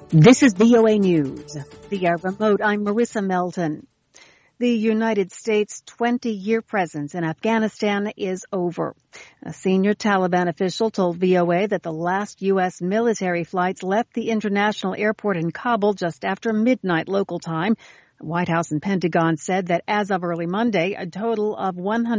This is VOA News. Via remote, I'm Marissa Melton. The United States' 20-year presence in Afghanistan is over. A senior Taliban official told VOA that the last U.S. military flights left the international airport in Kabul just after midnight local time. The White House and Pentagon said that as of early Monday, a total of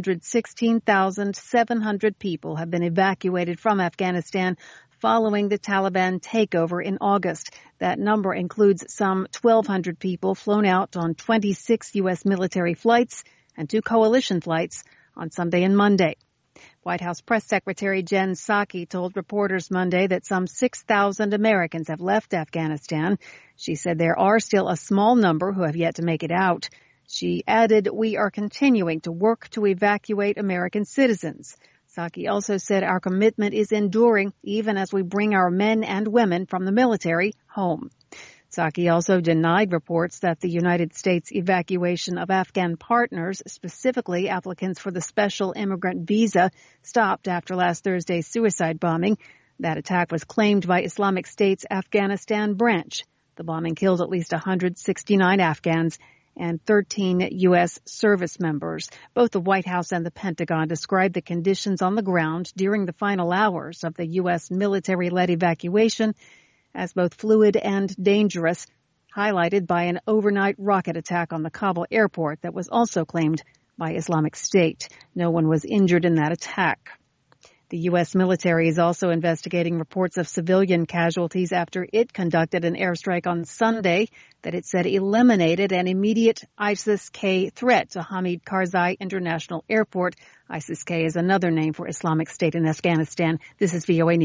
116,700 people have been evacuated from Afghanistan following the Taliban takeover in August. That number includes some 1,200 people flown out on 26 U.S. military flights and 2 coalition flights on Sunday and Monday. White House Press Secretary Jen Psaki told reporters Monday that some 6,000 Americans have left Afghanistan. She said there are still a small number who have yet to make it out. She added, "We are continuing to work to evacuate American citizens." Psaki also said our commitment is enduring even as we bring our men and women from the military home. Psaki also denied reports that the United States evacuation of Afghan partners, specifically applicants for the special immigrant visa, stopped after last Thursday's suicide bombing. That attack was claimed by Islamic State's Afghanistan branch. The bombing killed at least 169 Afghans and 13 U.S. service members. Both the White House and the Pentagon described the conditions on the ground during the final hours of the U.S. military-led evacuation as both fluid and dangerous, highlighted by an overnight rocket attack on the Kabul airport that was also claimed by Islamic State. No one was injured in that attack. The U.S. military is also investigating reports of civilian casualties after it conducted an airstrike on Sunday that it said eliminated an immediate ISIS-K threat to Hamid Karzai International Airport. ISIS-K is another name for Islamic State in Afghanistan. This is VOA News.